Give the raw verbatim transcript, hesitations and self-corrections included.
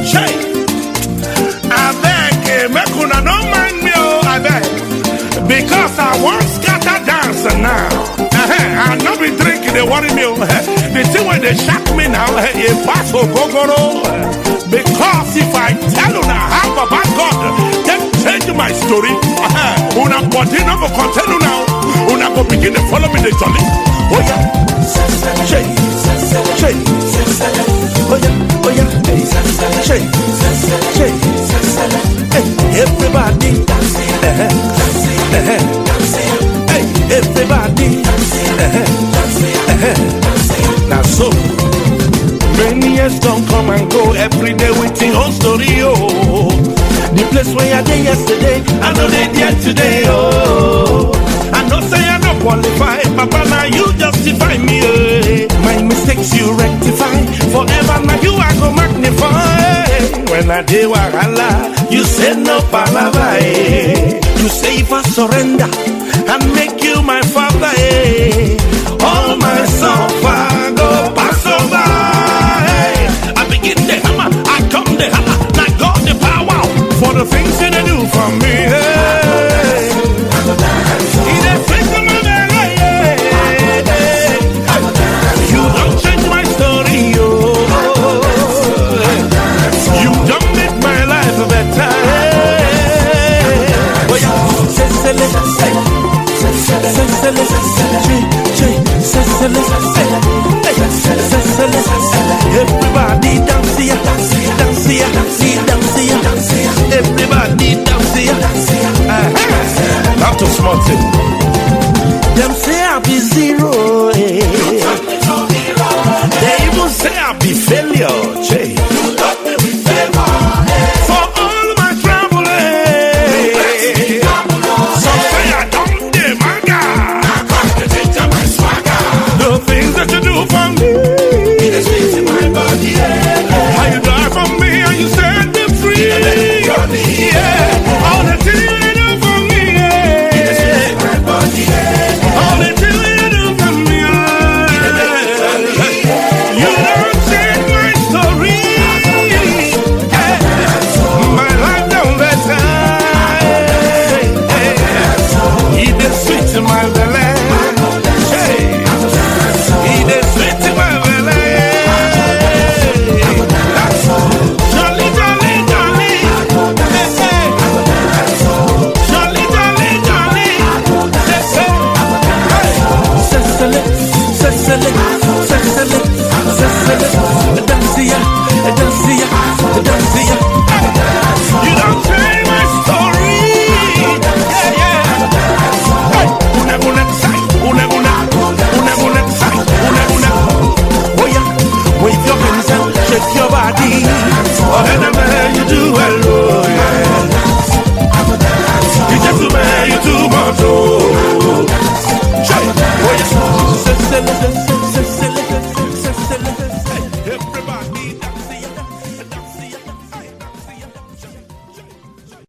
Shay, I beg, make una no mind me, oh, I beg. Because I want scatter dance now. Uh-huh. I not be drinking, they worry me. The thing when they shock me now, it pass for gogoro. Because if I tell you now how about God, then change my story. Uh-huh. Una body no go continue now. Una go begin to follow me the jolly. Oh yeah, Shay, Shay, oh yeah, oh yeah, Shay, Shay, hey, everybody, uh-huh. Uh-huh. Hey, everybody, uh-huh. Uh-huh. Now so many years don't come and go. Every day with your own story, oh. The place where I did yesterday, I know they did today, oh. I know say I don't qualify, Papa, now you justify me, eh. My mistakes you rectify, forever now you I go magnify. When I did wahala, you say no palava, eh. You say if I surrender and make you my father, eh.